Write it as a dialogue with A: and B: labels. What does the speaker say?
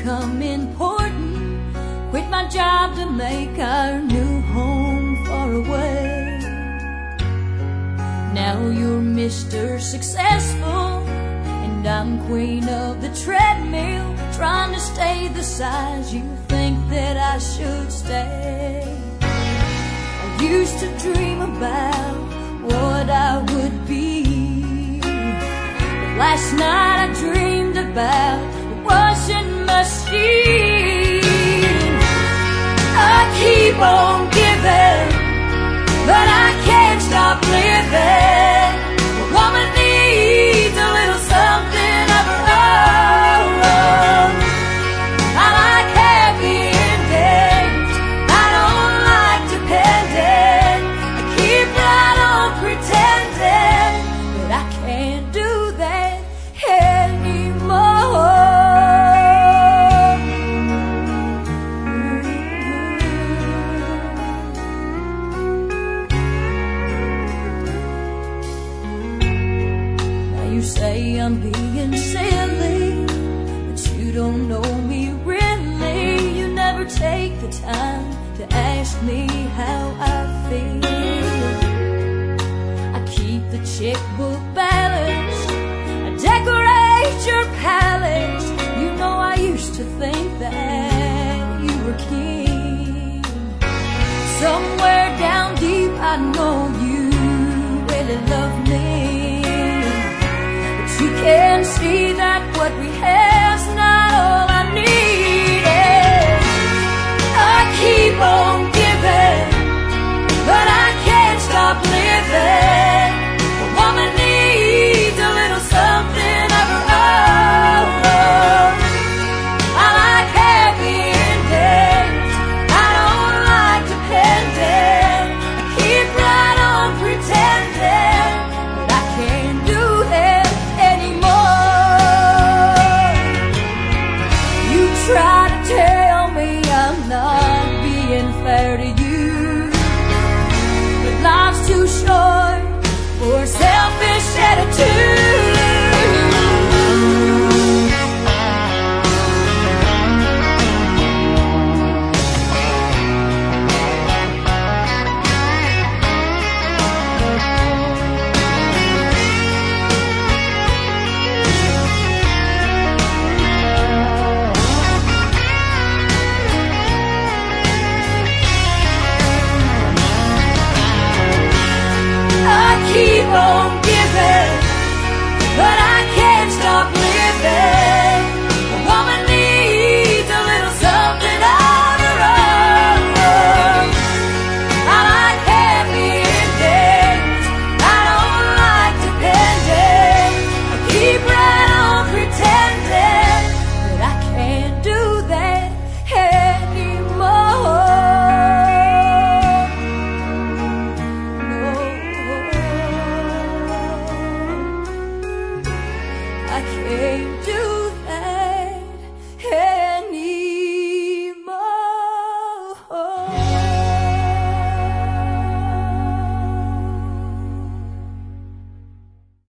A: become important. Quit my job to make our new home far away. Now you're Mr. Successful, and I'm queen of the treadmill, trying to stay the size you think that I should stay. I used to dream about what I would be, but last night I dreamed about the washing machine. I keep on giving, but I can't stop living. A woman needs a little something of her own. I like happy endings, I don't like depending. I keep right on pretending, but I can't do that anymore. You say I'm being silly, but you don't know me really. You never take the time to ask me how I feel. I keep the checkbook balanced, I decorate your palace. You know I used to think that you were king. Somewhere down deep I know you really love me. You can see that what we have's not all I needed. I keep on giving, but I can't stop living. A woman needs a little something of her own. I like happy endings, I don't like depending. I keep right on pretending, but I can't do that anymore. You try to tell me I'm not being fair to you, but life's too short for a selfish attitude. Keep on giving, but I can't stop living. A woman needs a little something of her own. I like happy endings, I don't like depending. I keep right on pretending, but I can't do that anymore. I can't do